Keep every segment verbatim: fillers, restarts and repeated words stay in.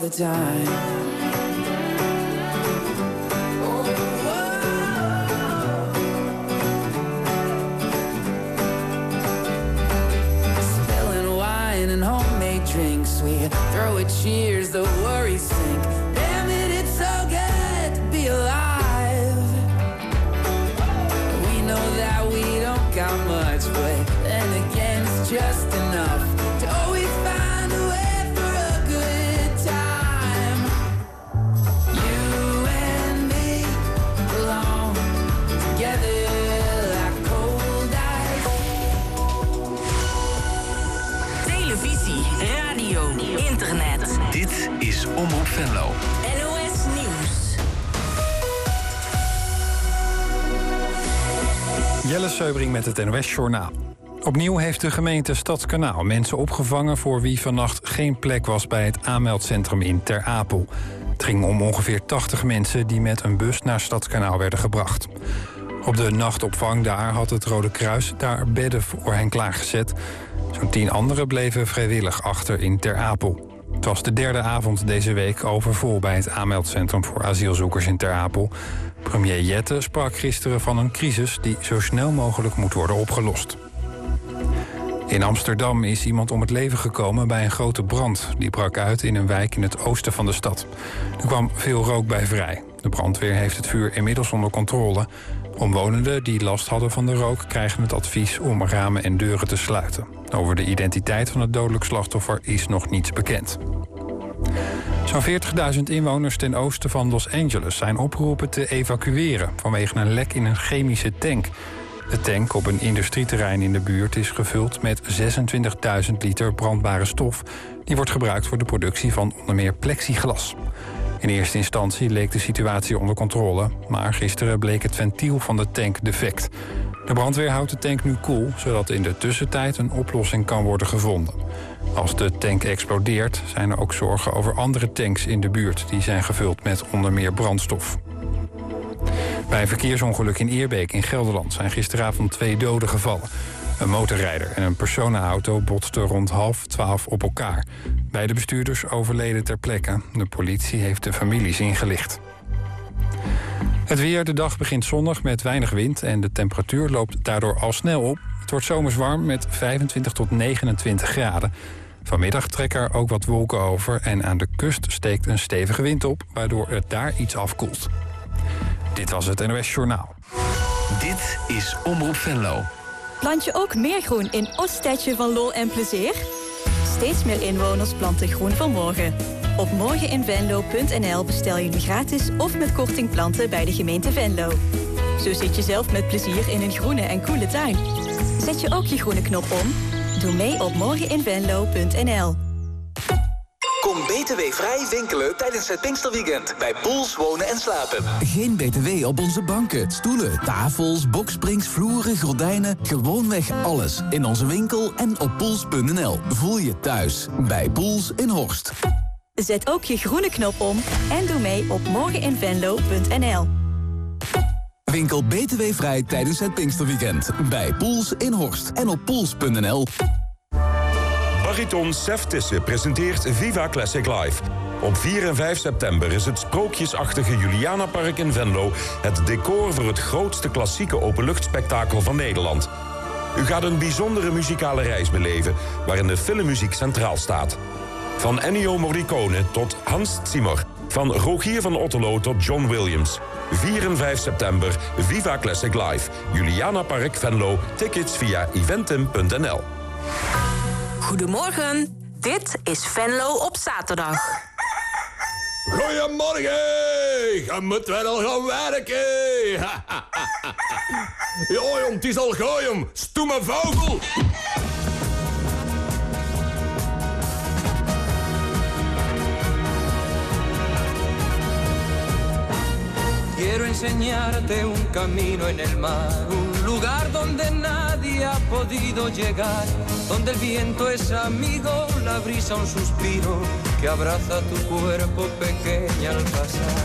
the time. Spilling wine and homemade drinks, we throw it cheers, the worries sink. Damn it, it's so good to be alive. We know that we don't got much, but then again it's just enough to always find a way for a good time. You and me belong together like cold ice. Televisie, radio, internet. Dit is Omroep Venlo. N O S Nieuws. Jelle Seubring met het N O S Journaal. Opnieuw heeft de gemeente Stadskanaal mensen opgevangen voor wie vannacht geen plek was bij het aanmeldcentrum in Ter Apel. Het ging om ongeveer tachtig mensen die met een bus naar Stadskanaal werden gebracht. Op de nachtopvang daar had het Rode Kruis daar bedden voor hen klaargezet. Zo'n tien anderen bleven vrijwillig achter in Ter Apel. Het was de derde avond deze week overvol bij het aanmeldcentrum voor asielzoekers in Ter Apel. Premier Jette sprak gisteren van een crisis die zo snel mogelijk moet worden opgelost. In Amsterdam is iemand om het leven gekomen bij een grote brand. Die brak uit in een wijk in het oosten van de stad. Er kwam veel rook bij vrij. De brandweer heeft het vuur inmiddels onder controle. Omwonenden die last hadden van de rook krijgen het advies om ramen en deuren te sluiten. Over de identiteit van het dodelijk slachtoffer is nog niets bekend. Zo'n veertigduizend inwoners ten oosten van Los Angeles zijn opgeroepen te evacueren vanwege een lek in een chemische tank. De tank op een industrieterrein in de buurt is gevuld met zesentwintigduizend liter brandbare stof. Die wordt gebruikt voor de productie van onder meer plexiglas. In eerste instantie leek de situatie onder controle, maar gisteren bleek het ventiel van de tank defect. De brandweer houdt de tank nu koel, zodat in de tussentijd een oplossing kan worden gevonden. Als de tank explodeert, zijn er ook zorgen over andere tanks in de buurt. Die zijn gevuld met onder meer brandstof. Bij een verkeersongeluk in Eerbeek in Gelderland zijn gisteravond twee doden gevallen. Een motorrijder en een personenauto botsten rond half twaalf op elkaar. Beide bestuurders overleden ter plekke. De politie heeft de families ingelicht. Het weer, de dag begint zonnig met weinig wind en de temperatuur loopt daardoor al snel op. Het wordt zomers warm met vijfentwintig tot negenentwintig graden. Vanmiddag trekken er ook wat wolken over en aan de kust steekt een stevige wind op, waardoor het daar iets afkoelt. Dit was het N O S Journaal. Dit is Omroep Venlo. Plant je ook meer groen in Ooststedje van Lol en Plezier? Steeds meer inwoners planten groen voor morgen. Op morgeninvenlo punt n l bestel je nu gratis of met korting planten bij de gemeente Venlo. Zo zit je zelf met plezier in een groene en koele tuin. Zet je ook je groene knop om? Doe mee op morgeninvenlo punt n l. Kom B T W-vrij winkelen tijdens het Pinksterweekend bij Poels Wonen en Slapen. Geen B T W op onze banken, stoelen, tafels, boksprings, vloeren, gordijnen. Gewoonweg alles in onze winkel en op poels punt n l. Voel je thuis bij Poels in Horst. Zet ook je groene knop om en doe mee op morgeninvenlo punt n l. Winkel B T W-vrij tijdens het Pinksterweekend bij Poels in Horst en op poels punt n l. Bariton Sef Tisse presenteert Viva Classic Live. Op vier en vijf september is het sprookjesachtige Julianapark in Venlo het decor voor het grootste klassieke openluchtspektakel van Nederland. U gaat een bijzondere muzikale reis beleven waarin de filmmuziek centraal staat. Van Ennio Morricone tot Hans Zimmer. Van Rogier van Otterlo tot John Williams. vier en vijf september, Viva Classic Live. Julianapark Venlo. Tickets via eventim punt n l. Goedemorgen, dit is Venlo op zaterdag. Goedemorgen, je moet wel al gaan werken. Ja jong, het is al gauw jong, stoeme vogel. Quiero enseñarte un camino en el mar, un lugar donde nadie ha podido llegar, donde el viento es amigo, la brisa un suspiro que abraza tu cuerpo pequeña al pasar.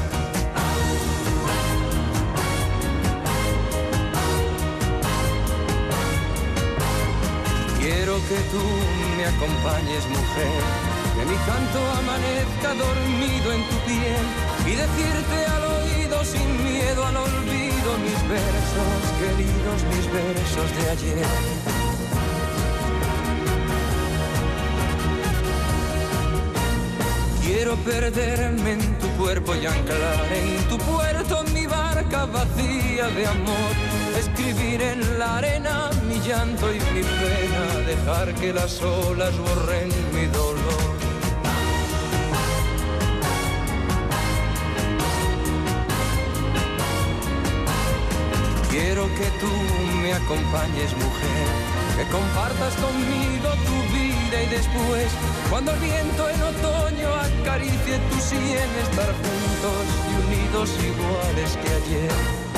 Quiero que tú me acompañes, mujer, que mi canto amanezca dormido en tu piel y decirte al oído sin miedo al olvido mis versos queridos, mis versos de ayer. Quiero perderme en tu cuerpo y anclar en tu puerto mi barca vacía de amor. Escribir en la arena mi llanto y mi pena, dejar que las olas borren mi dolor. Quiero que tú me acompañes, mujer, que compartas conmigo tu vida y después, cuando el viento en otoño acaricie tu sien, estar juntos y unidos iguales que ayer.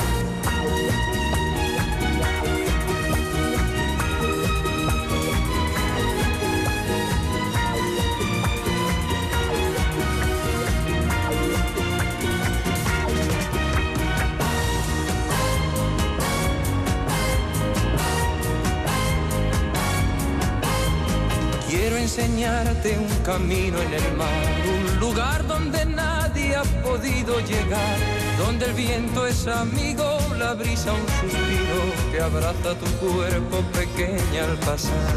Quiero enseñarte un camino en el mar, un lugar donde nadie ha podido llegar, donde el viento es amigo, la brisa un suspiro que abraza tu cuerpo pequeña al pasar.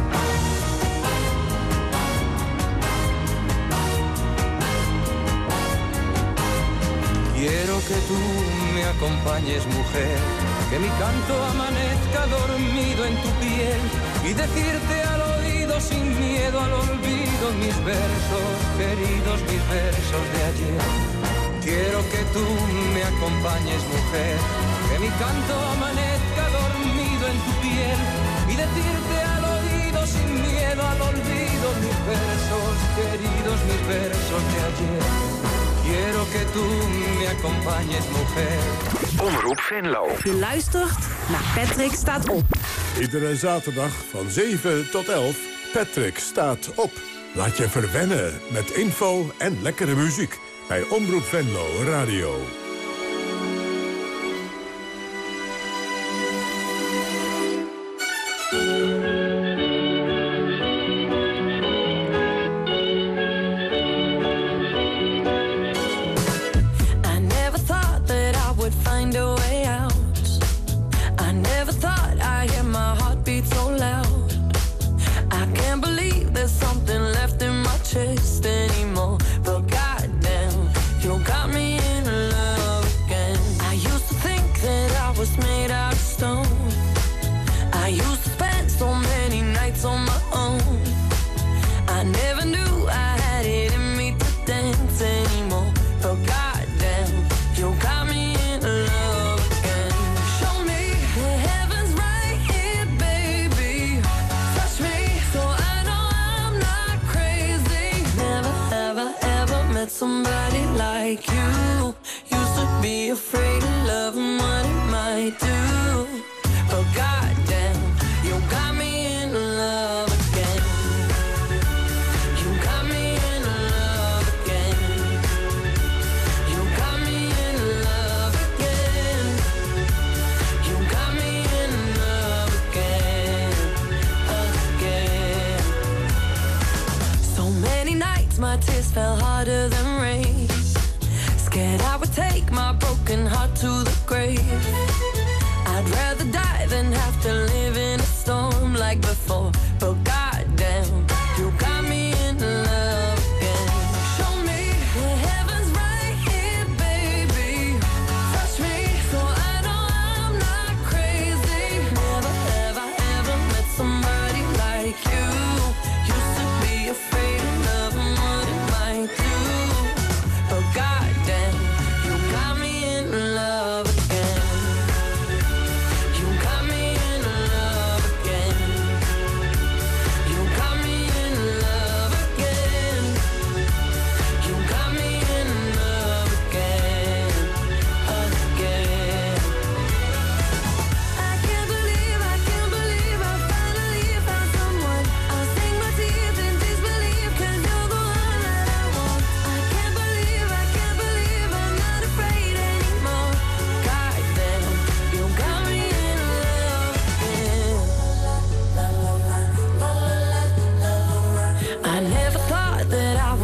Quiero que tú me acompañes, mujer, que mi canto amanezca dormido en tu piel y decirte al oído sin miedo al olvido mis versos queridos, mis versos de ayer. Quiero que tú me acompañes, mujer, que mi canto amanezca dormido en tu piel y decirte al oído sin miedo al olvido mis versos queridos, mis versos de ayer. Quiero que tú me acompañes, mujer. Omroep Venlo. Je luistert naar Patrick Staat Op. Iedere zaterdag van zeven tot elf. Patrick Staat Op. Laat je verwennen met info en lekkere muziek. Bij Omroep Venlo Radio. Anymore, but goddamn, you got me in love again. I used to think that I was made out of stone. I used to spend so many nights on my own. I never knew I had it in me to dance anymore, but goddamn, you got me in love again. Show me the heavens right here, baby. Touch me so I know I'm not crazy. Never ever ever met somebody like you. Used to be afraid of love and what it might do, but goddamn, you got me in love again. You got me in love again. You got me in love again. You got me in love again, again. So many nights my tears fell harder than rain. Scared I would take my broken heart to the grave. I'd rather die than have to live in a storm like before, but goddamn, you got me in love again. Show me the heavens right here, baby. Touch me so I know I'm not crazy. Never have I ever met somebody like you. Used to be afraid of love and what it might do, but goddamn, you got me in love again. You got me in love again.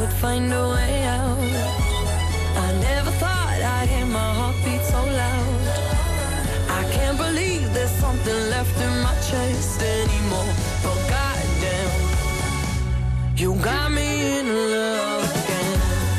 would find a way out. I never thought I'd hear my heartbeat so loud. I can't believe there's something left in my chest anymore. But goddamn, you got me in love again.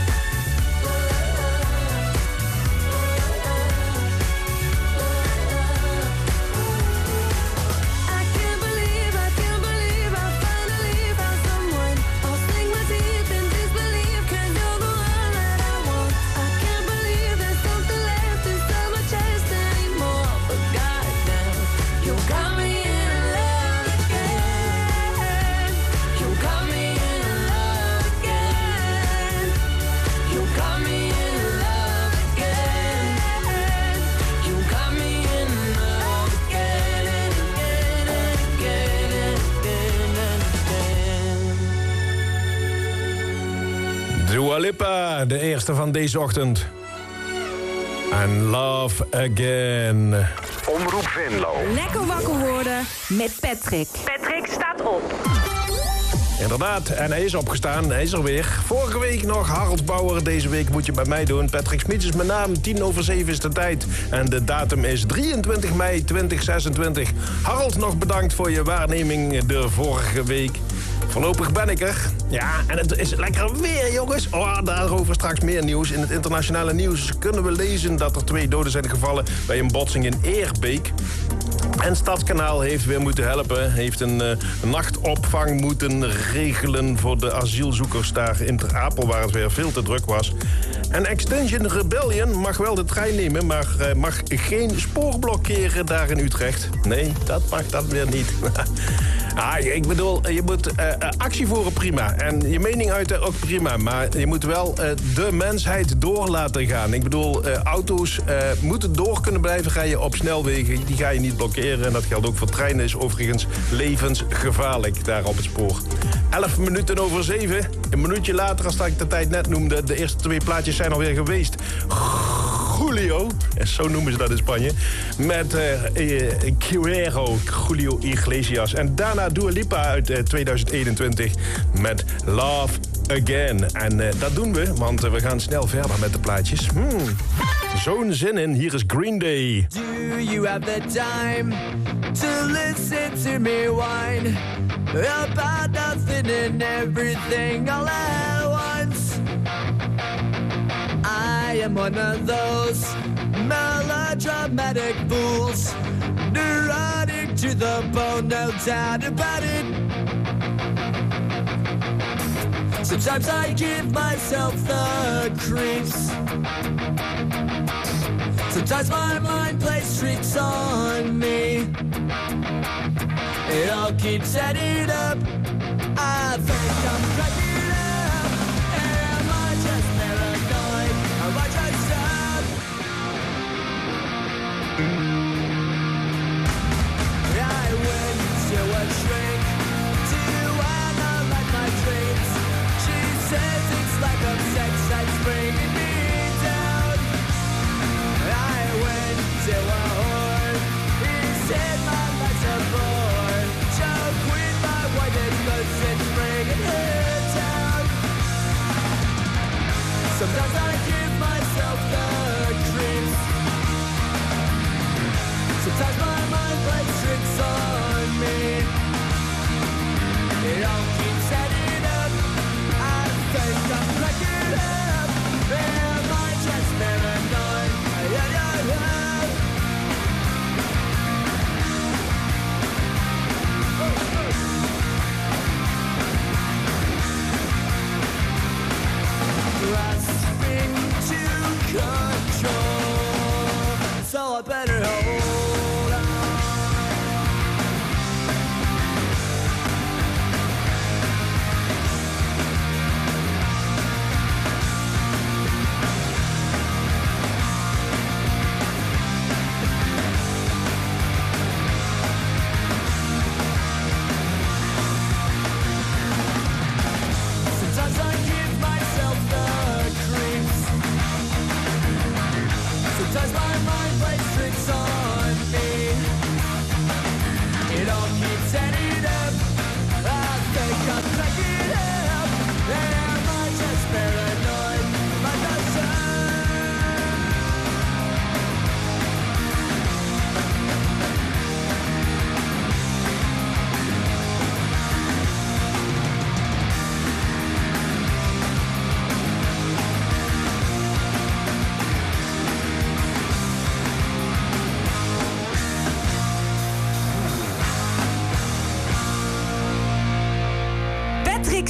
I can't believe, I can't believe I finally found someone. I'll sink my teeth in disbelief, 'cause you're the one that I want. I can't believe there's something left inside my chest anymore. But goddamn, you got me in love again. You got me in love again. You got me in love again. You got me in love again and again and again and again and again. Dua Lipa, de eerste van deze ochtend. And Love Again. Omroep Venlo. Lekker wakker worden met Patrick. Patrick staat op. Inderdaad, en hij is opgestaan, hij is er weer. Vorige week nog Harold Bauer, deze week moet je bij mij doen. Patrick Smits is mijn naam, tien over zeven is de tijd. En de datum is drieëntwintig mei tweeduizend zesentwintig. Harold, nog bedankt voor je waarneming de vorige week. Voorlopig ben ik er. Ja, en het is lekker weer, jongens. Oh, daarover straks meer nieuws. In het internationale nieuws kunnen we lezen dat er twee doden zijn gevallen bij een botsing in Eerbeek. En Stadskanaal heeft weer moeten helpen. Heeft een uh, nachtopvang moeten regelen voor de asielzoekers daar in Ter Apel, waar het weer veel te druk was. En Extinction Rebellion mag wel de trein nemen, maar uh, mag geen spoor blokkeren daar in Utrecht. Nee, dat mag dat weer niet. Ah, ik bedoel, je moet uh, actie voeren, prima. En je mening uiten ook prima. Maar je moet wel uh, de mensheid door laten gaan. Ik bedoel, uh, auto's uh, moeten door kunnen blijven rijden op snelwegen. Die ga je niet blokkeren. En dat geldt ook voor treinen. Is overigens levensgevaarlijk daar op het spoor. Elf minuten over zeven. Een minuutje later, als ik de tijd net noemde. De eerste twee plaatjes zijn alweer geweest. Julio, zo noemen ze dat in Spanje, met uh, uh, Quero, Julio Iglesias. En daarna Dua Lipa uit uh, tweeduizend eenentwintig met Love Again. En uh, dat doen we, want uh, we gaan snel verder met de plaatjes. Hmm. Zo'n zin in, hier is Green Day. Do you have the time to listen to me whine about nothing and everything all at once? I am one of those melodramatic fools, neurotic to the bone, no doubt about it. Sometimes I give myself the creeps. Sometimes my mind plays tricks on me. It all keeps adding up. I think I'm cracking up. Am I just paranoid? Am I just up? I went to a shrink to analyze my dreams. She says it's like a sex that's bringing me down. I went to a whore. He said my life's a bore. Joke with my wife and goods and bringing her down. Sometimes I give myself the creeps. Sometimes my mind plays tricks on me. It all keeps adding up. I think I'm cracking up. Am I just paranoid? Yeah, yeah, yeah. Grasping to control, so I better hold on. Sometimes I give myself the creeps. Sometimes my mind plays tricks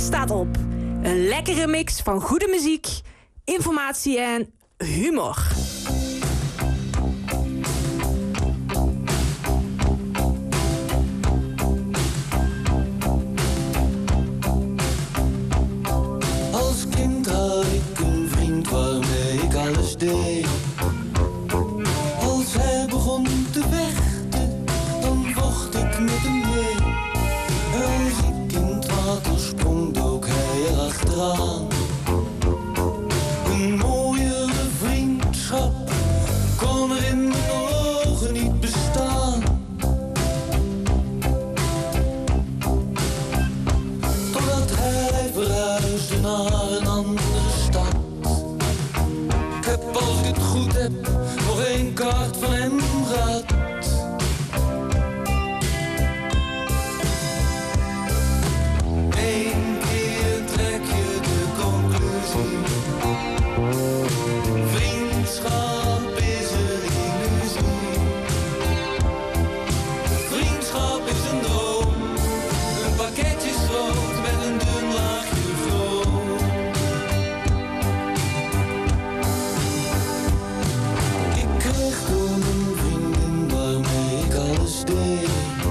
staat op. Een lekkere mix van goede muziek, informatie en humor. Als kind had ik een vriend waarmee ik alles deed. Als hij begon te vechten, dan vocht ik met hem mee. Als ik in het water sprong, dook hij erachteraan. Een mooiere vriendschap kon er in mijn ogen niet bestaan. Totdat hij verhuisde naar een andere stad. Ik heb, als ik het goed heb, nog één kaart van hem gehad. Eén keer trek je de conclusie. Vriendschap is een illusie. Vriendschap is een droom. Een pakketje schroot met een dun laagje vroom. Ik kreeg toen een vriendin waarmee ik alles deed.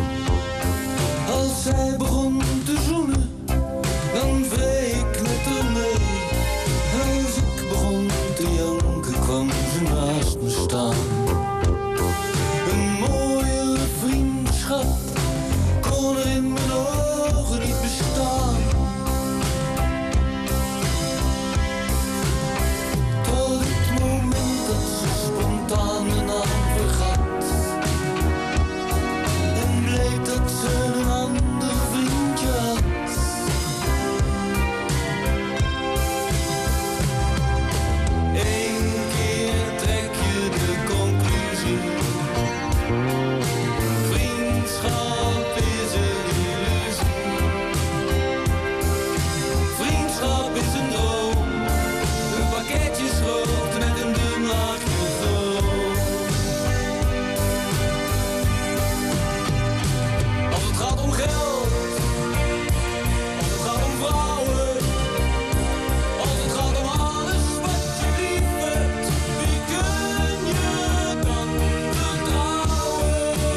Als zij begon te zoenen, dan vreeg ik met haar mee. Als ik begon te janken, kwam ze naast me staan. Een mooie vriendschap kon er in mijn ogen niet bestaan. Tot het moment dat ze spontaan mijn naam vergat. En bleek dat ze een ander vriendje had. Eén keer trek je de conclusie. Vriendschap is een illusie. Vriendschap is een droom. Een pakketje schroot met een dun laagje vroom. Als het gaat om geld, als het gaat om vrouwen, als het gaat om alles wat je lief hebt, wie kun je dan vertrouwen?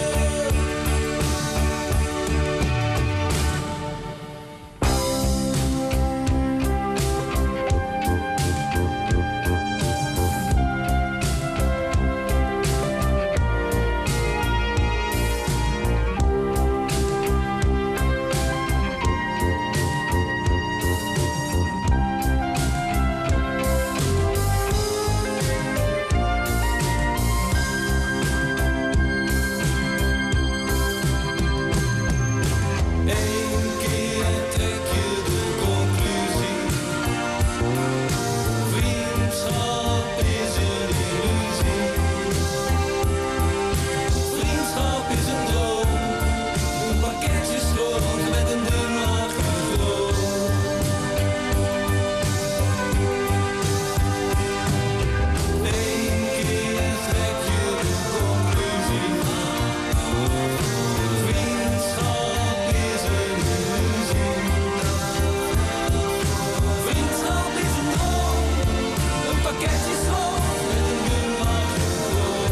Eén keer trek je de conclusie. Vriendschap is een illusie. Vriendschap is een droom. Een pakketje schroot met een dun laagje vroom. Eén keer trek je de conclusie. Vriendschap is een illusie. Vriendschap is een droom. Een pakketje schroot met een dun laagje vroom.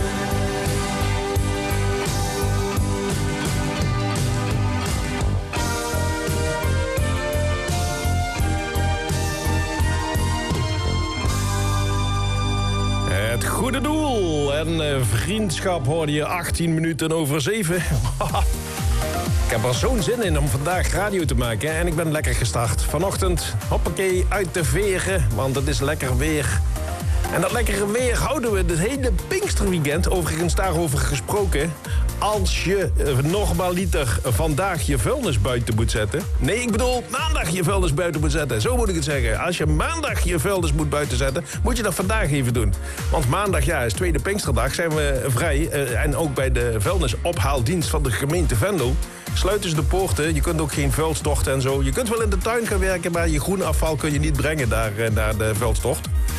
Het goede doel en eh, vriendschap hoorde je achttien minuten over zeven. Ik heb er zo'n zin in om vandaag radio te maken en ik ben lekker gestart. Vanochtend, hoppakee, uit de veren, want het is lekker weer. En dat lekkere weer houden we het hele Pinksterweekend, overigens daarover gesproken. Als je eh, normaliter vandaag je vuilnis buiten moet zetten. Nee, ik bedoel maandag je vuilnis buiten moet zetten. Zo moet ik het zeggen. Als je maandag je vuilnis moet buiten zetten, moet je dat vandaag even doen. Want maandag, ja, is tweede Pinksterdag, zijn we vrij. Uh, en ook bij de vuilnisophaaldienst van de gemeente Venlo sluiten ze de poorten. Je kunt ook geen vuilstocht en zo. Je kunt wel in de tuin gaan werken, maar je groenafval kun je niet brengen daar uh, naar de vuilstocht.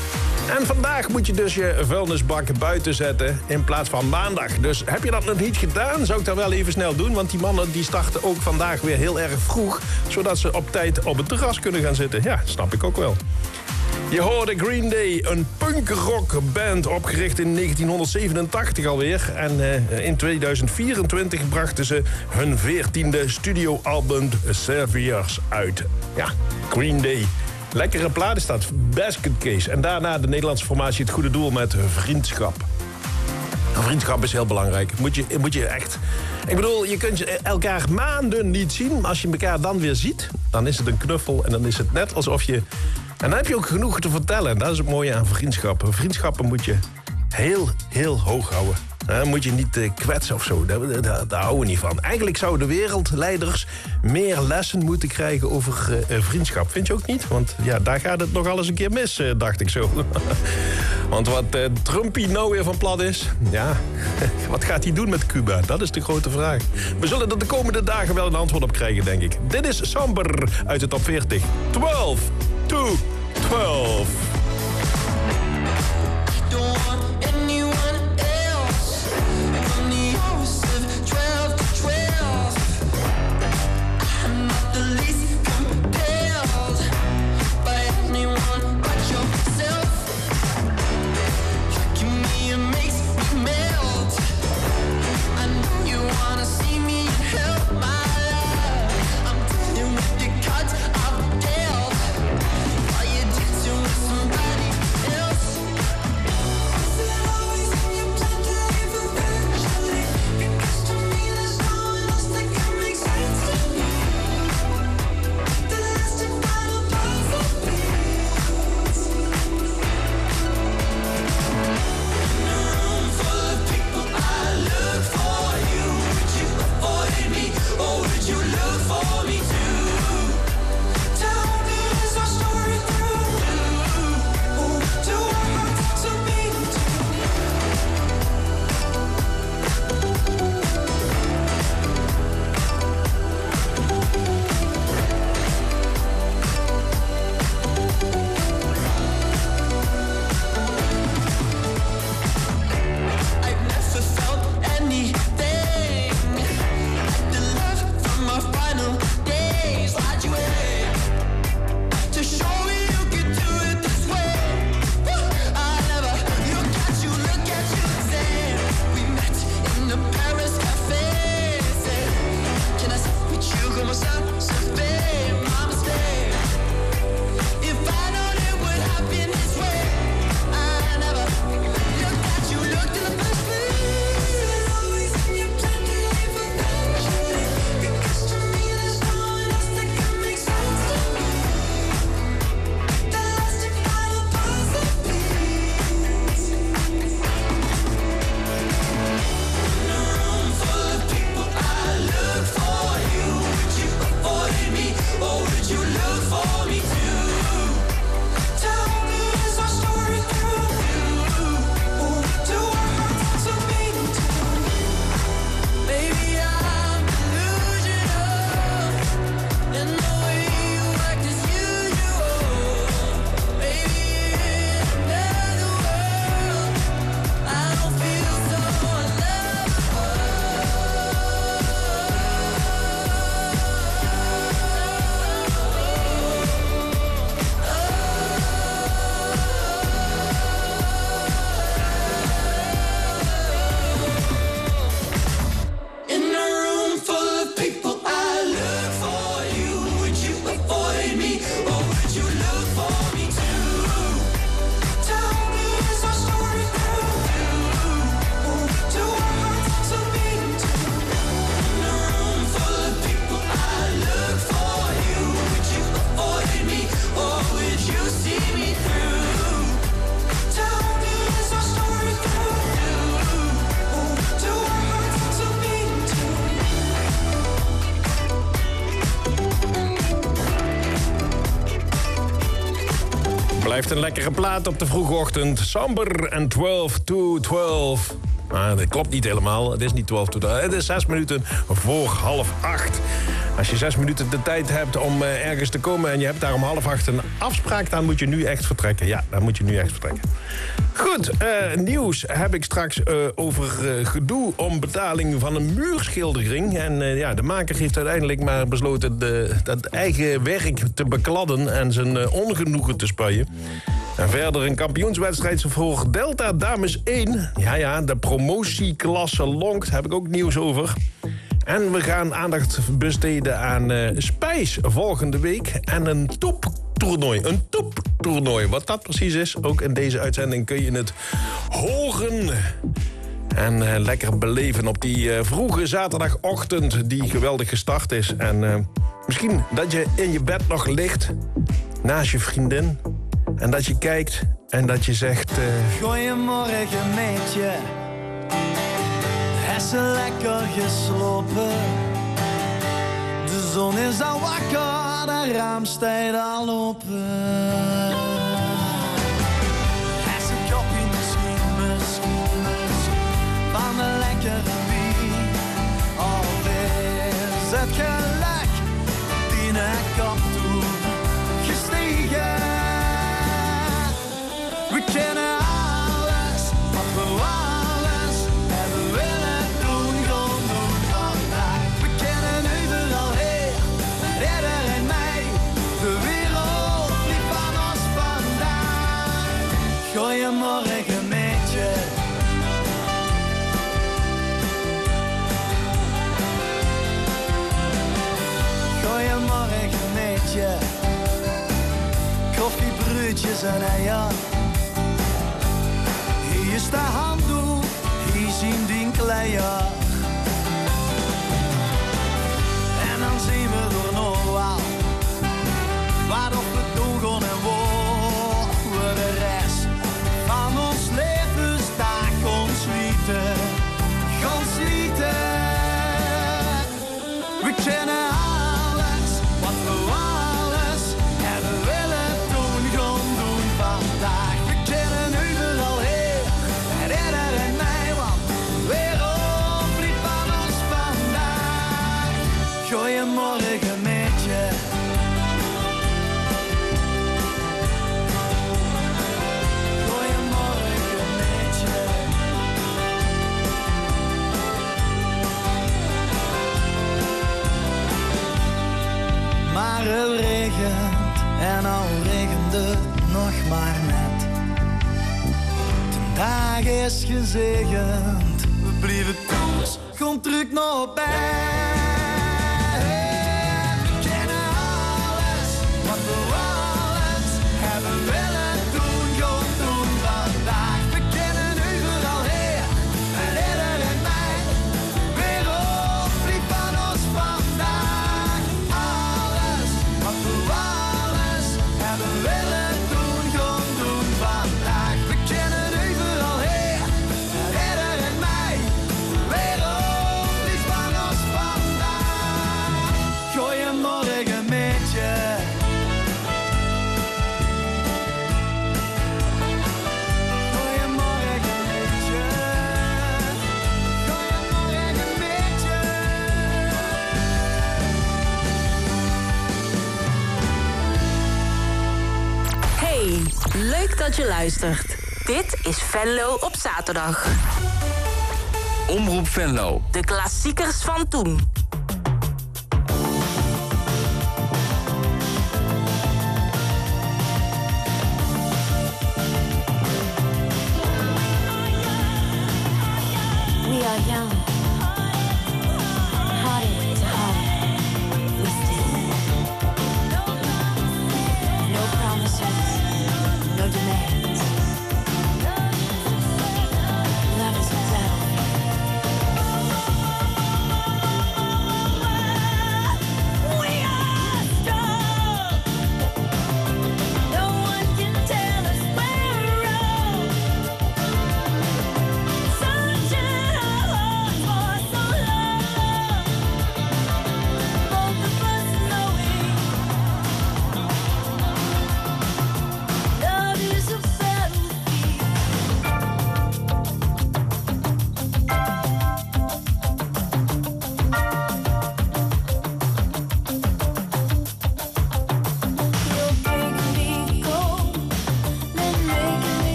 En vandaag moet je dus je vuilnisbak buiten zetten in plaats van maandag. Dus heb je dat nog niet gedaan, zou ik dat wel even snel doen. Want die mannen die starten ook vandaag weer heel erg vroeg. Zodat ze op tijd op het terras kunnen gaan zitten. Ja, snap ik ook wel. Je hoorde Green Day, een punkrockband opgericht in negentienhonderdzevenentachtig alweer. En uh, in tweeduizend vierentwintig brachten ze hun veertiende studioalbum Saviors uit. Ja, Green Day. Lekkere plaat is dat, Basket Case. En daarna de Nederlandse formatie Het Goede Doel met Vriendschap. Vriendschap is heel belangrijk. Moet je, moet je echt... Ik bedoel, je kunt elkaar maanden niet zien. Maar als je elkaar dan weer ziet, dan is het een knuffel. En dan is het net alsof je... En dan heb je ook genoeg te vertellen. En dat is het mooie aan vriendschappen. Vriendschappen moet je heel, heel hoog houden. Dan moet je niet uh, kwetsen of zo. Daar, daar, daar houden we niet van. Eigenlijk zouden de wereldleiders meer lessen moeten krijgen over uh, vriendschap. Vind je ook niet? Want ja, daar gaat het nogal eens een keer mis, uh, dacht ik zo. Want wat uh, Trumpie nou weer van plan is... Ja, wat gaat hij doen met Cuba? Dat is de grote vraag. We zullen er de komende dagen wel een antwoord op krijgen, denk ik. Dit is Samber uit de top veertig. twaalf to twaalf. Blijft een lekkere plaat op de vroege ochtend. Samber en twaalf to twaalf. Ah, dat klopt niet helemaal. Het is niet twaalf to twaalf. Het is zes minuten voor half acht. Als je zes minuten de tijd hebt om uh, ergens te komen... en je hebt daar om half acht een afspraak... dan moet je nu echt vertrekken. Ja, dan moet je nu echt vertrekken. Goed, uh, nieuws heb ik straks uh, over uh, gedoe... om betaling van een muurschildering. En uh, ja, de maker heeft uiteindelijk maar besloten... De, dat eigen werk te bekladden en zijn uh, ongenoegen te spuien. En verder een kampioenswedstrijd voor Delta Dames één. Ja, ja, de promotieklasse lonkt, heb ik ook nieuws over. En we gaan aandacht besteden aan uh, Spijs volgende week. En een toptoernooi. Een toptoernooi. Wat dat precies is, ook in deze uitzending kun je het horen. En uh, lekker beleven op die uh, vroege zaterdagochtend die geweldig gestart is. En uh, misschien dat je in je bed nog ligt, naast je vriendin... En dat je kijkt en dat je zegt... Uh... Goeiemorgen meetje, is ze lekker geslopen? De zon is al wakker, de raam staat al open. Is een kopje misschien, misschien, misschien van een lekkere wien? Of is het geluk die naar kop toe gestegen? We kennen alles, wat we alles hebben willen doen, gewoon doen vandaag. We kennen overal heer, redder en mij, de wereld liep van ons vandaag. Goeiemorgen meetje. Goeiemorgen meetje. Koffie, broodjes en eieren. Hier is de handdoek, hier zien die kleier. En dan zien we er nog wel waarop we doen gaan en waar we de rest van ons levensdag gaan slieten, gaan slieten. We kennen alles, wat we alles hebben willen doen, gaan doen vandaag. We kennen overal heer, redder en mij, want de wereld liep van ons vandaag. Goeiemorgen meetje. Goeiemorgen meetje. Maar het regent en al regende het nog maar net. De dag is gezegend, we blijven thuis, gaan terug naar bed. We kennen alles, wat we alles hebben willen doen, gaan doen vandaag. We kennen overal heer, redder en mij, wereld vliegt van ons vandaag. Alles, wat we alles hebben willen doen, gaan doen vandaag. We kennen overal heer, redder en mij, wereld vliegt van ons vandaag. Goeiemorgen meetje. Goeiemorgen meetje. Goeiemorgen meetje. Hey, leuk dat je luistert. Dit is Venlo op zaterdag. Omroep Venlo. De klassiekers van toen. We are young, hearted to heart, twisted. No promises, no demands. Love is a battle.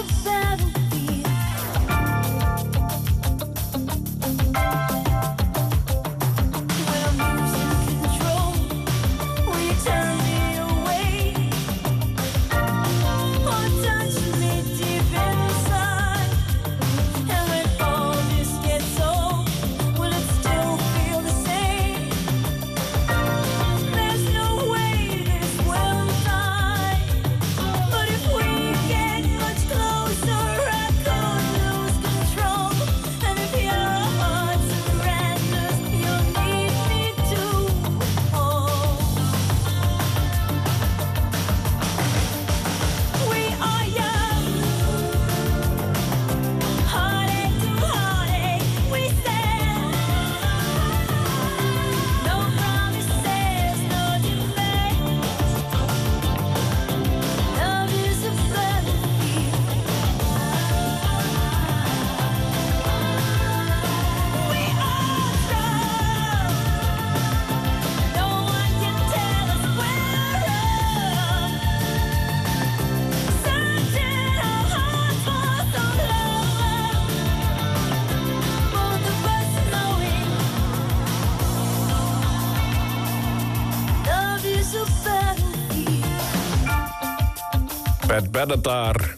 Pat Benatar.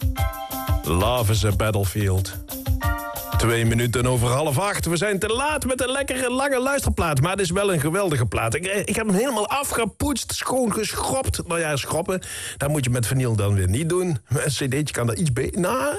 Love is a Battlefield. Twee minuten over half acht. We zijn te laat met een lekkere lange luisterplaat. Maar het is wel een geweldige plaat. Ik, ik heb hem helemaal afgepoetst, schoon geschropt. Nou ja, schroppen, dat moet je met vinyl dan weer niet doen. Een cd'tje kan dat iets beter. Nou,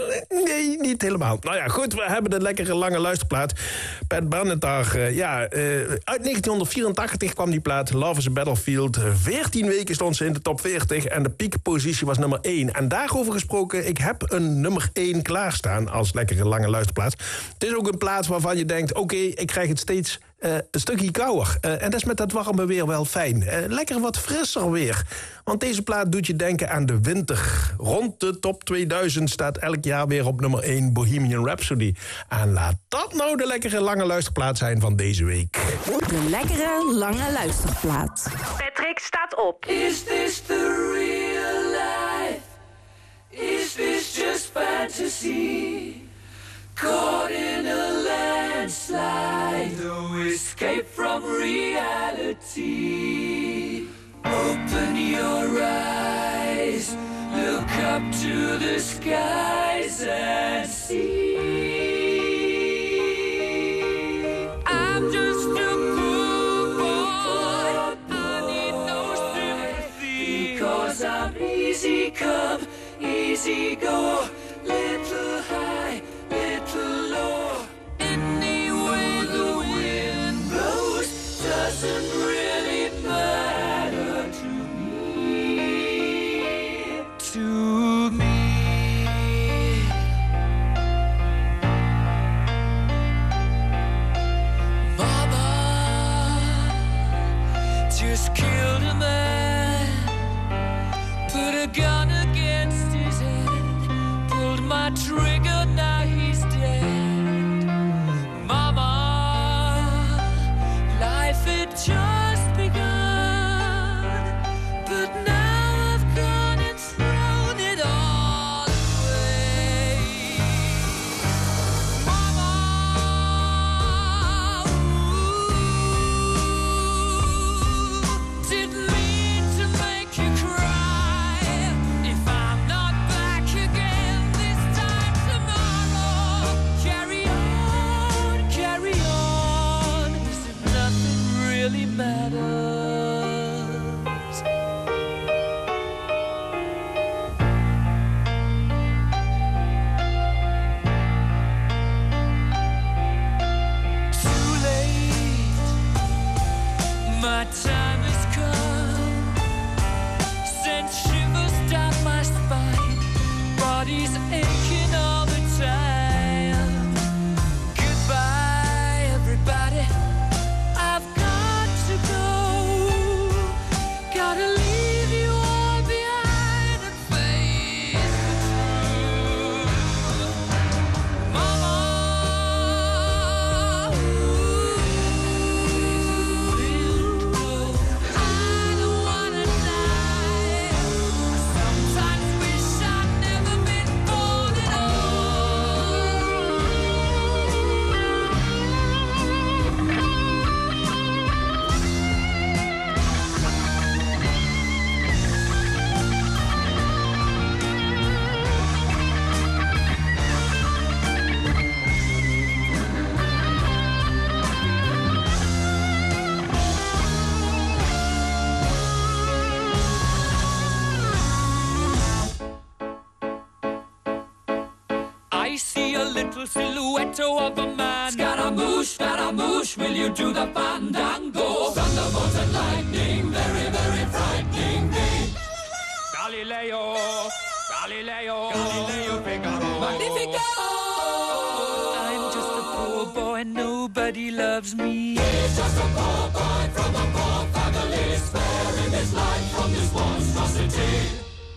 nee, niet helemaal. Nou ja, goed, we hebben de lekkere lange luisterplaat. Pat Benatar, uh, ja, uh, uit negentien vierentachtig kwam die plaat. Love is a Battlefield. veertien weken stond ze in de top veertig. En de piekpositie was nummer één. En daarover gesproken, ik heb een nummer één klaarstaan als lekkere lange luisterplaat. Het is ook een plaats waarvan je denkt, oké, okay, ik krijg het steeds uh, een stukje kouder. Uh, en dat is met dat warme weer wel fijn. Uh, lekker wat frisser weer. Want deze plaat doet je denken aan de winter. Rond de top tweeduizend staat elk jaar weer op nummer één Bohemian Rhapsody. En laat dat nou de lekkere lange luisterplaat zijn van deze week. De lekkere lange luisterplaat. Patrick staat op. Is this the real life? Is this just fantasy? Caught in a landslide, no escape from reality. Open your eyes, look up to the skies and see. I'm just a poor boy, I need no sympathy. Because I'm easy come, easy go, little high, little low. Any way the wind blows doesn't really matter to me. To me. Mama just killed a man, put a gun against his head, pulled my trigger, now he's dead. Mama, life had just begun, but now I've gone and thrown it all away. Mama, ooh, didn't mean to make you cry. If I'm not back again this time tomorrow, carry on, carry on, as if nothing really matters. Too late, my time has come. Sent shivers down my spine, body's aching all the time. Goodbye, everybody, I've got to go. Gotta leave you all behind and face the truth. Mama, I don't wanna die. I sometimes wish I'd never been born. I see a little silhouette of a man. Scaramouche, Scaramouche, will you do the fandango? Thunderbolt and lightning, very, very frightening me. Galileo, Galileo, Galileo Figaro. Magnifico! I'm just a poor boy, nobody loves me. He's just a poor boy from a poor family, sparing his life from this monstrosity.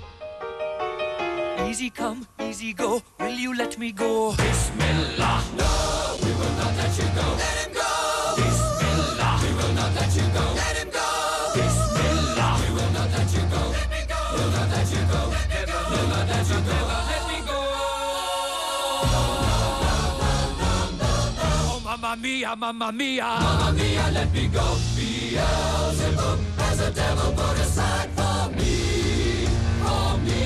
Easy come, easy go, will you let me go? Bismillah. No, we will not let you go. Let him go. Bismillah. We will not let you go. Let him go. Bismillah. We will not let you go. Let me go. We'll not let you go. Let me go. We'll not let you go. Let me go. No, no, no, no, no, no, no. Oh, mamma mia, mamma mia. Mamma mia, let me go. Beelzebub has a devil put aside for me. For me.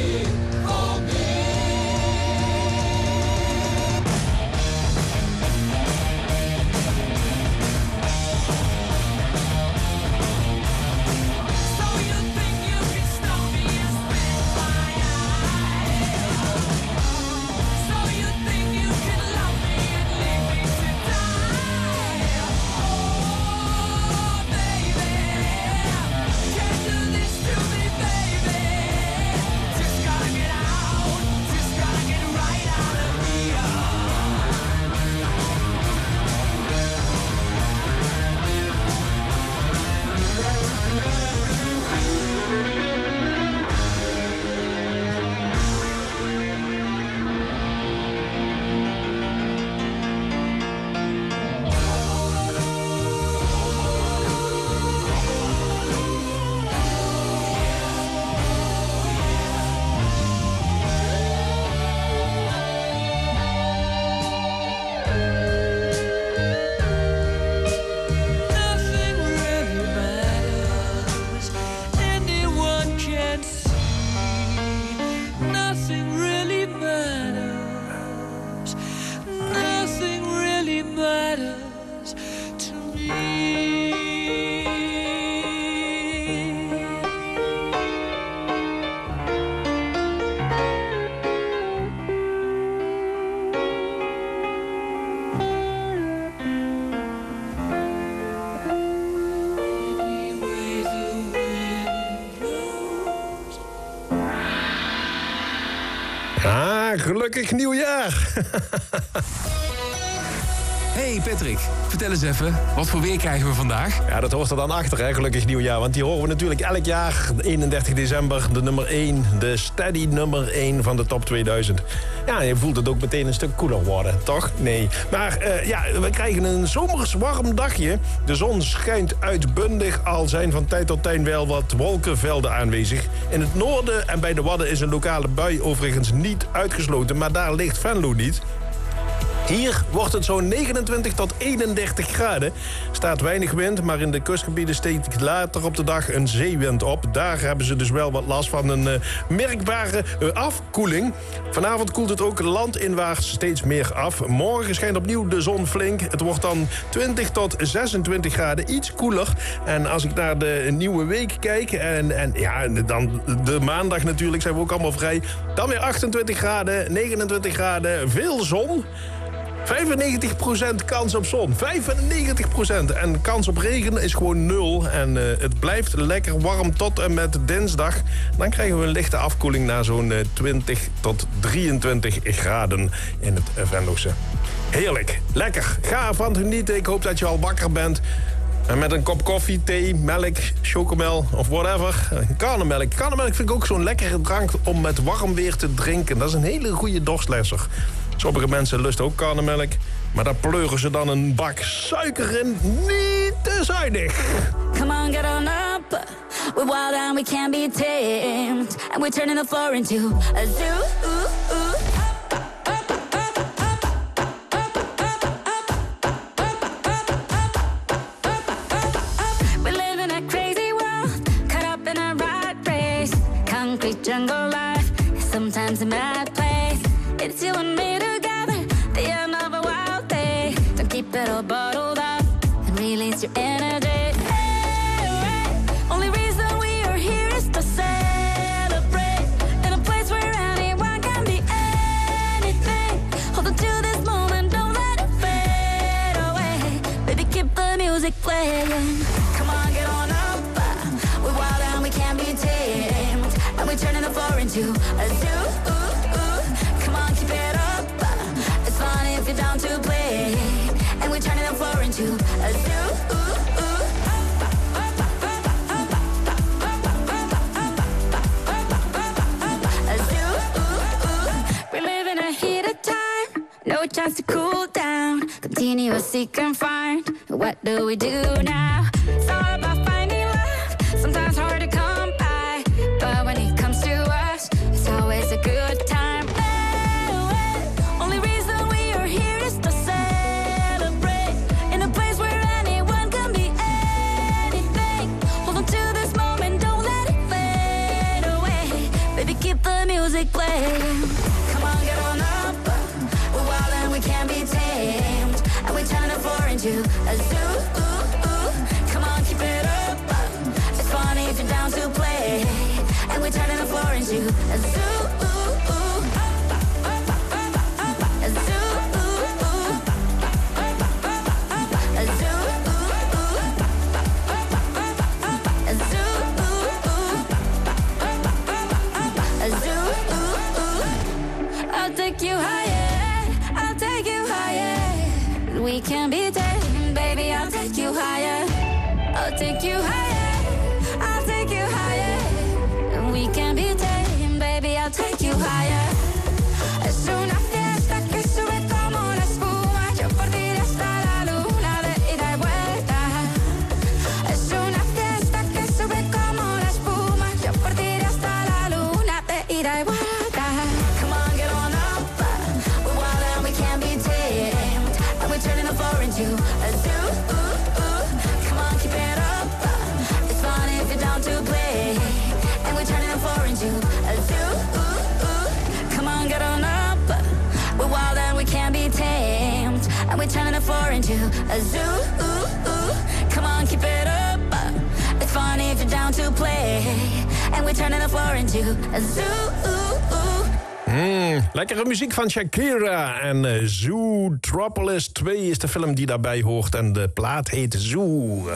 Gelukkig nieuwjaar! Hey Patrick, vertel eens even, wat voor weer krijgen we vandaag? Ja, dat hoort er dan achter, hè, gelukkig nieuwjaar. Want die horen we natuurlijk elk jaar, eenendertig december, de nummer één. De steady nummer één van de top tweeduizend. Ja, je voelt het ook meteen een stuk koeler worden, toch? Nee. Maar uh, ja, we krijgen een zomers warm dagje. De zon schijnt uitbundig, al zijn van tijd tot tijd wel wat wolkenvelden aanwezig. In het noorden en bij de Wadden is een lokale bui overigens niet uitgesloten, maar daar ligt Venlo niet. Hier wordt het zo'n negenentwintig tot eenendertig graden. Staat weinig wind, maar in de kustgebieden steekt later op de dag een zeewind op. Daar hebben ze dus wel wat last van een uh, merkbare uh, afkoeling. Vanavond koelt het ook landinwaarts steeds meer af. Morgen schijnt opnieuw de zon flink. Het wordt dan twintig tot zesentwintig graden, iets koeler. En als ik naar de nieuwe week kijk, en, en ja, dan de maandag natuurlijk zijn we ook allemaal vrij. Dan weer achtentwintig graden, negenentwintig graden, veel zon. vijfennegentig procent kans op zon. vijfennegentig procent. En kans op regen is gewoon nul. En uh, het blijft lekker warm tot en met dinsdag. Dan krijgen we een lichte afkoeling naar zo'n uh, twintig tot drieëntwintig graden in het Venlose. Heerlijk. Lekker. Ga ervan genieten. Ik hoop dat je al wakker bent. En met een kop koffie, thee, melk, chocomel of whatever. Karnemelk. Karnemelk vind ik ook zo'n lekkere drank om met warm weer te drinken. Dat is een hele goede dorstlesser. Sommige mensen lusten ook karnemelk, maar daar pleuren ze dan een bak suiker in. Niet te zuinig. Come on, get on up. We're wild and we can't be tamed. And we're turning the floor into a zoo. Ooh, ooh. Jungle life, sometimes a mad place. It's you and me together, the end of a wild day. Don't keep it all bottled up and release your energy. Hey, right. Only reason we are here is to celebrate in a place where anyone can be anything. music playing. Come on, get on up. We're wild and we can't be tamed. And we're turning the floor into a zoo. Come on, keep it up. It's fun if you're down to play. And we're turning the floor into a zoo. A zoo. We live in a heated time. No chance to cool down. Continuously confined. What do we do now? It's all about finding love. Sometimes hard to come by. But when it comes to us, it's always a good time. Hey, hey. Only reason we are here is to celebrate. In a place where anyone can be anything. Hold on to this moment, don't let it fade away. Baby, keep the music playing. Come on, get on up. We're wild and we can't be tamed. And we turn the floor into a zoo. Come on, keep it up. It's funny if you're down to play. And we're turning the floor into a zoo. A zoo. A zoo. A zoo. A zoo. I'll take you higher. I'll take you higher. We can be tamed, baby. I'll take you higher. I'll take you higher. I'll take you higher. We can be tamed, baby. I'll take you higher. Es una fiesta que sube como la espuma. Yo por ti hasta la luna de ida y vuelta. Es una fiesta que sube como la espuma. Yo por ti hasta la luna de ida y vuelta. Come on, get on up. We're wild and we can't be tamed. And we're turning the floor into a zoo. Come on, keep it up. It's fun if you're down to play. And we're turning the floor into a zoo. Come on, get on up. We're wild and we can't be tamed. And we're turning the floor into a zoo. Come on, keep it up. It's fun if you're down to play. And we're turning the floor into a zoo. Mm, lekkere muziek van Shakira. En uh, Zootropolis twee is de film die daarbij hoort. En de plaat heet Zoo.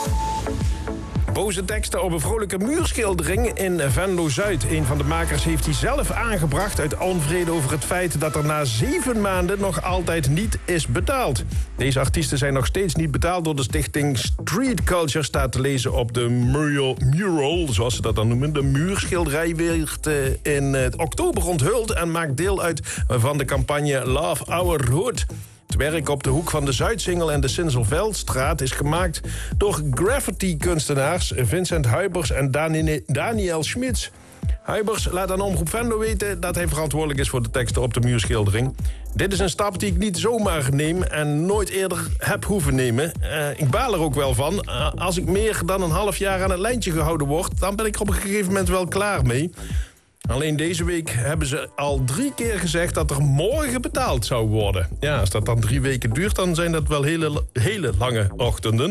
Boze teksten op een vrolijke muurschildering in Venlo-Zuid. Een van de makers heeft die zelf aangebracht uit onvrede over het feit dat er na zeven maanden nog altijd niet is betaald. Deze artiesten zijn nog steeds niet betaald door de stichting Street Culture, staat te lezen op de mural, mural zoals ze dat dan noemen. De muurschilderij werd uh, in uh, oktober onthuld en maakt deel uit van de campagne Love Our Hood. Het werk op de hoek van de Zuidsingel en de Sinselveldstraat is gemaakt door graffiti-kunstenaars Vincent Huibers en Dani- Daniel Schmitz. Huibers laat aan Omroep Venlo weten dat hij verantwoordelijk is voor de teksten op de muurschildering. Dit is een stap die ik niet zomaar neem en nooit eerder heb hoeven nemen. Uh, ik baal er ook wel van. Uh, als ik meer dan een half jaar aan het lijntje gehouden word, dan ben ik er op een gegeven moment wel klaar mee. Alleen deze week hebben ze al drie keer gezegd dat er morgen betaald zou worden. Ja, als dat dan drie weken duurt, dan zijn dat wel hele, hele lange ochtenden.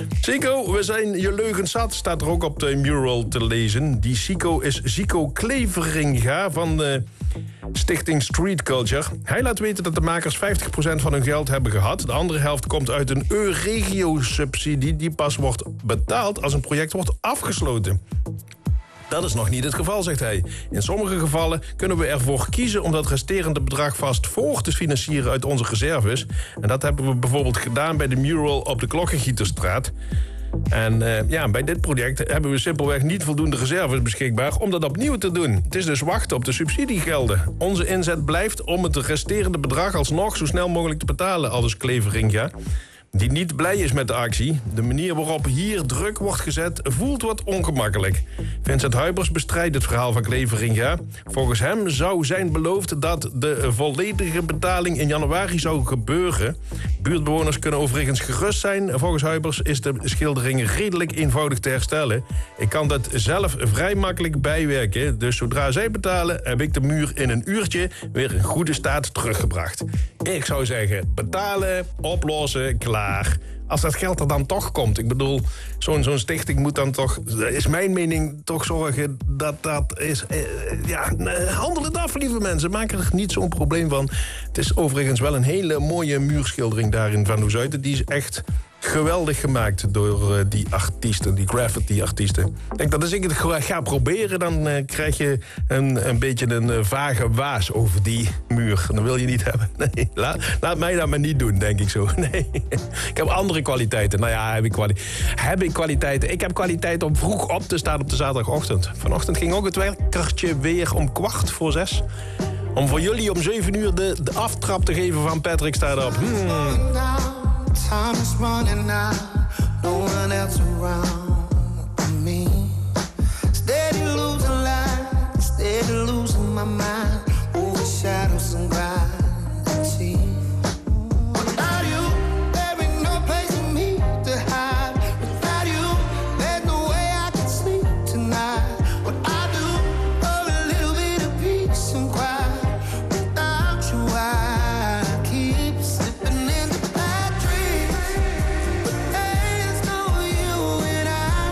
Sico, we zijn je leugens zat, staat er ook op de mural te lezen. Die Sico is Sico Kleveringa van de stichting Street Culture. Hij laat weten dat de makers vijftig procent van hun geld hebben gehad. De andere helft komt uit een Euregio-subsidie die pas wordt betaald als een project wordt afgesloten. Dat is nog niet het geval, zegt hij. In sommige gevallen kunnen we ervoor kiezen om dat resterende bedrag vast voor te financieren uit onze reserves. En dat hebben we bijvoorbeeld gedaan bij de mural op de Klokkengieterstraat. En uh, ja, bij dit project hebben we simpelweg niet voldoende reserves beschikbaar om dat opnieuw te doen. Het is dus wachten op de subsidiegelden. Onze inzet blijft om het resterende bedrag alsnog zo snel mogelijk te betalen, aldus Kleveringa, die niet blij is met de actie. De manier waarop hier druk wordt gezet voelt wat ongemakkelijk. Vincent Huibers bestrijdt het verhaal van Kleveringa. Volgens hem zou zijn beloofd dat de volledige betaling in januari zou gebeuren. Buurtbewoners kunnen overigens gerust zijn. Volgens Huibers is de schildering redelijk eenvoudig te herstellen. Ik kan dat zelf vrij makkelijk bijwerken. Dus zodra zij betalen, heb ik de muur in een uurtje weer in goede staat teruggebracht. Ik zou zeggen, betalen, oplossen, klaar. Als dat geld er dan toch komt. Ik bedoel, zo'n zo'n stichting moet dan toch, is mijn mening, toch zorgen dat dat is. Eh, ja, handel het af, lieve mensen. Maak er niet zo'n probleem van. Het is overigens wel een hele mooie muurschildering daar in Venlo-Zuid. Die is echt geweldig gemaakt door uh, die artiesten, die graffiti-artiesten. Kijk, dat als ik het ga proberen, dan uh, krijg je een, een beetje een uh, vage waas over die muur. Dat wil je niet hebben. Nee, laat, laat mij dat maar niet doen, denk ik zo. Nee, ik heb andere kwaliteiten. Nou ja, heb ik, kwali- heb ik kwaliteiten. Ik heb kwaliteit om vroeg op te staan op de zaterdagochtend. Vanochtend ging ook het wekkertje weer om kwart voor zes. Om voor jullie om zeven uur de, de aftrap te geven van Patrick staat op. Hmm. Time is running out, no one else around but me. Steady losing light, steady losing my mind over shadows and gravity. Without you, there ain't no place for me to hide. Without you, there's no way I can sleep tonight. What I do, oh, a little bit of peace and quiet. Without you, I keep slipping in the bad dreams. There's no you and I.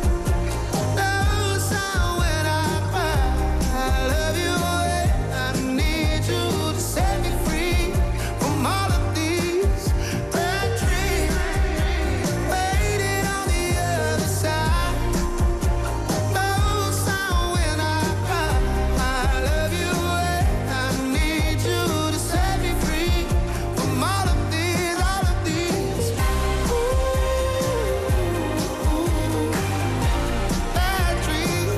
No sound when I cry. I love you, I need you to set me free from all of these bad dreams. Waiting on the other side. No sound when I cry. I love you, I need you to set me free from all of these, all of these. Bad dreams.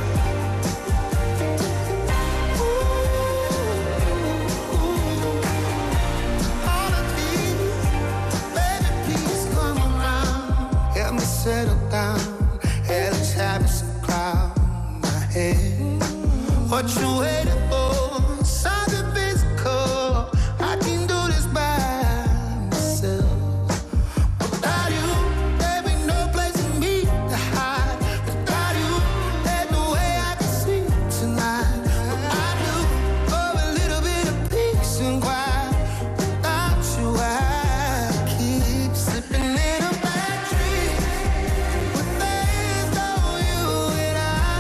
All of these. Baby, please come around. Help me settle down. Hellish habits and cloud my head. What you waiting for? Something physical. I can do this by myself. Without you, there ain't no place for me to hide. Without you, there's no way I can sleep tonight. What I do, oh, a little bit of peace and quiet. Without you, I keep slipping in a bad dream. But there's no you and I.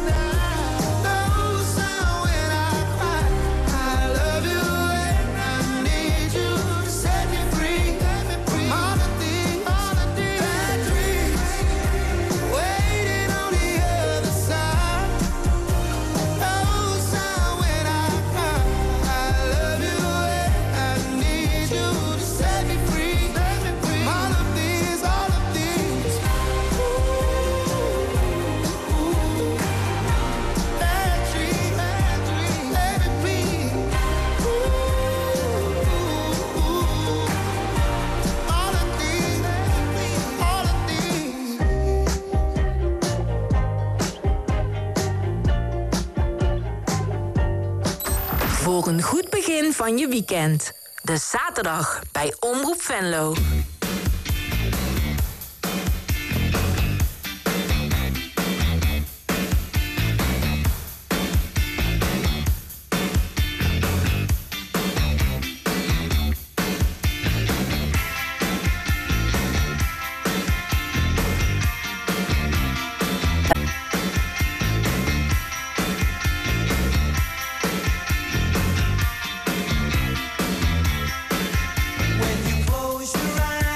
No sound when I cry. I love you and I need you to set me free from all of these, all of these bad dreams. Waiting on the other side. No sound when I cry. I love you and I need you to set me free from all of these, all of these bad dreams, bad dreams. Baby, please. All of these, all of these. Voor een goed begin van je weekend. De zaterdag bij Omroep Venlo. When you close your eyes.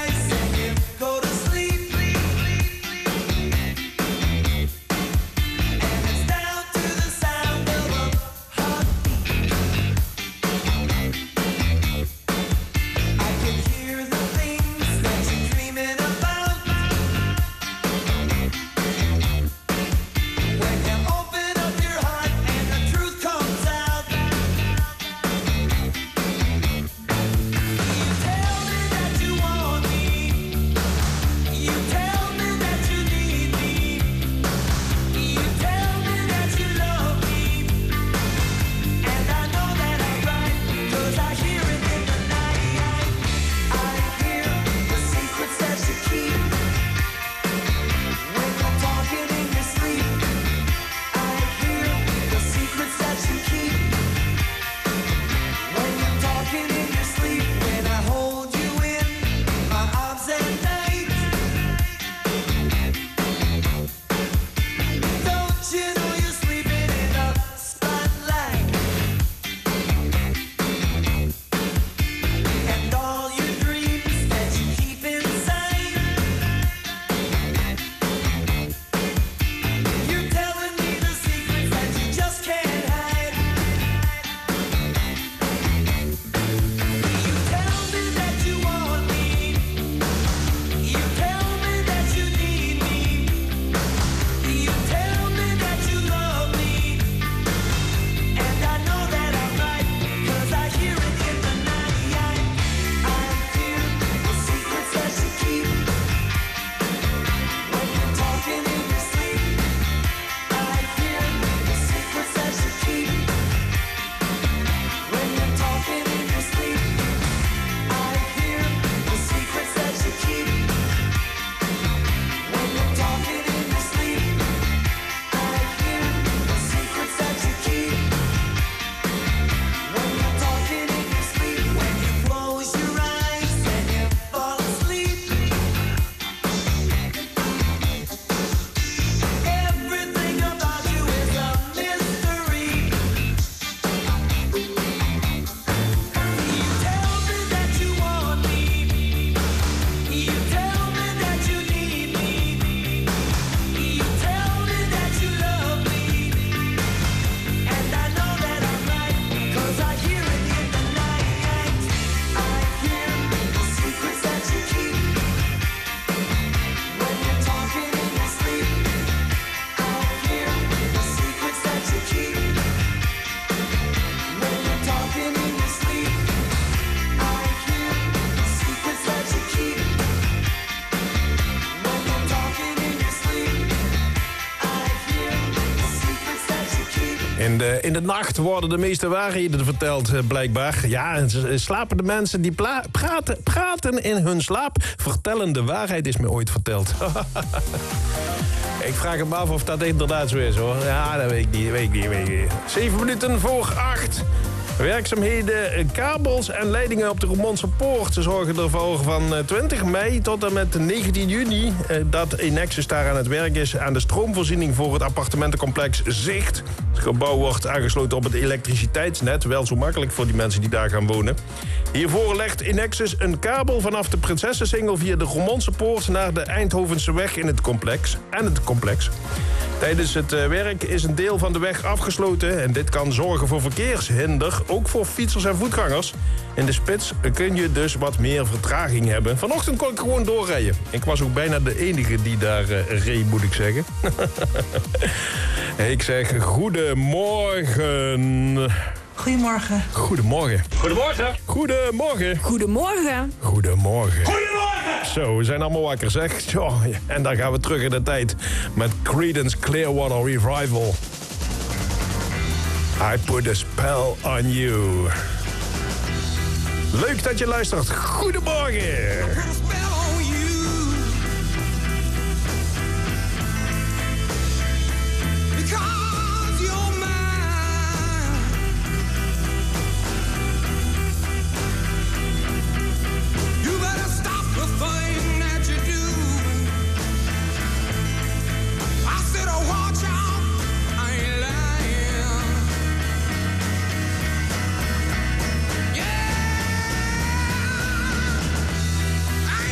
En de, in de nacht worden de meeste waarheden verteld, eh, blijkbaar. Ja, en z- slapen de mensen die pla- praten, praten in hun slaap, vertellen de waarheid, is me ooit verteld. Ik vraag me af of dat inderdaad zo is, hoor. Ja, dat weet ik niet, weet ik niet, weet ik niet. Zeven minuten voor acht. Werkzaamheden, kabels en leidingen op de Roermondse Poort. Ze zorgen ervoor van twintig mei tot en met negentien juni... dat Enexis daar aan het werk is aan de stroomvoorziening voor het appartementencomplex Zicht. Het gebouw wordt aangesloten op het elektriciteitsnet. Wel zo makkelijk voor die mensen die daar gaan wonen. Hiervoor legt Enexis een kabel vanaf de Prinsessensingel via de Roermondse Poort naar de Eindhovense weg in het complex. En het complex. Tijdens het werk is een deel van de weg afgesloten en dit kan zorgen voor verkeershinder, ook voor fietsers en voetgangers. In de spits kun je dus wat meer vertraging hebben. Vanochtend kon ik gewoon doorrijden. Ik was ook bijna de enige die daar uh, reed, moet ik zeggen. Ik zeg goedemorgen. Goedemorgen. Goedemorgen. Goedemorgen. Goedemorgen. Goedemorgen. Goedemorgen. Goedemorgen. Zo, we zijn allemaal wakker, zeg. Zo, en dan gaan we terug in de tijd met Creedence Clearwater Revival. I put a spell on you. Leuk dat je luistert. Goedemorgen. I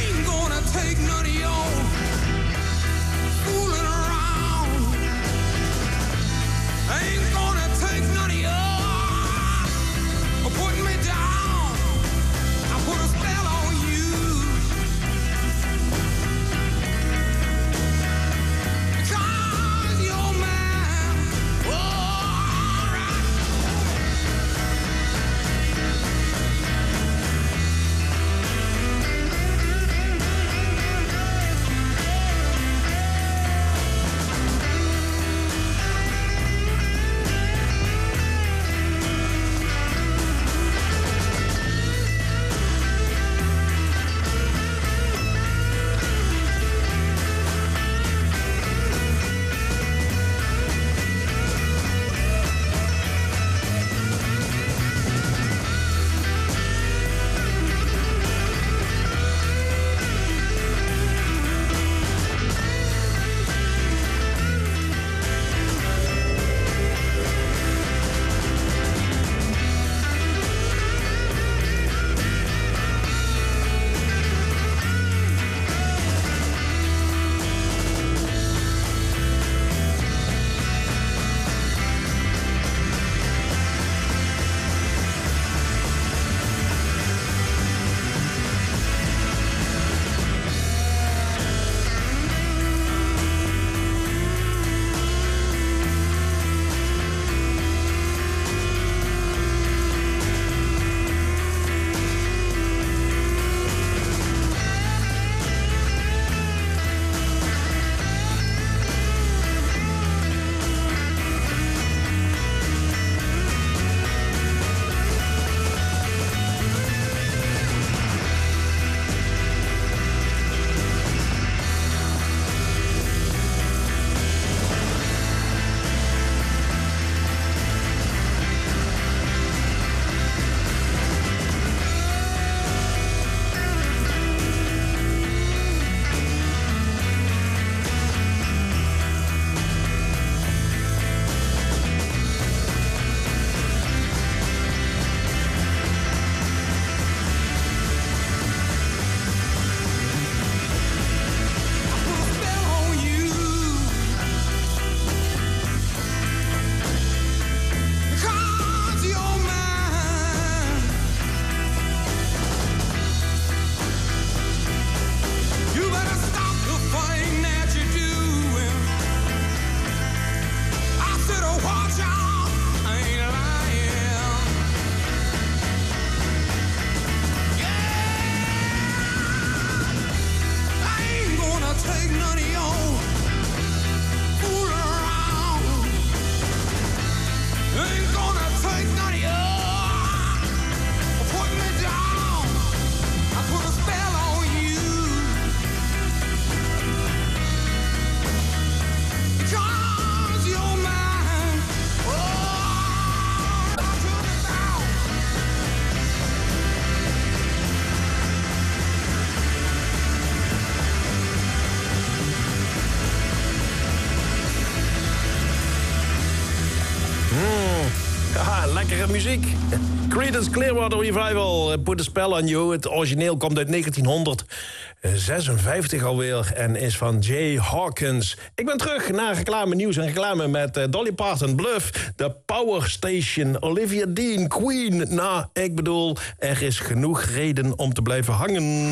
muziek. Creedence Clearwater Revival, Put a Spell on You. Het origineel komt uit negentienhonderdzesenvijftig alweer en is van Jay Hawkins. Ik ben terug naar reclame, nieuws en reclame met uh, Dolly Parton, Bluff, The Power Station, Olivia Dean, Queen. Nou, ik bedoel, er is genoeg reden om te blijven hangen.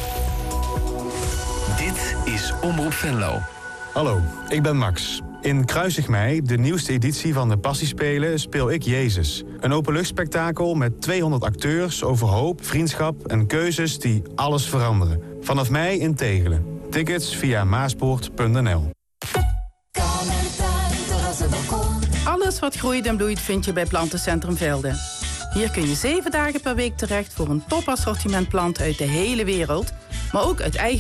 Dit is Omroep Venlo. Hallo, ik ben Max. In Kruisig Mij, de nieuwste editie van de Passiespelen, speel ik Jezus. Een openluchtspektakel met tweehonderd acteurs over hoop, vriendschap en keuzes die alles veranderen. Vanaf mei in Tegelen. Tickets via maaspoort punt n l. Alles wat groeit en bloeit vind je bij Plantencentrum Velden. Hier kun je zeven dagen per week terecht voor een topassortiment planten uit de hele wereld, maar ook uit eigen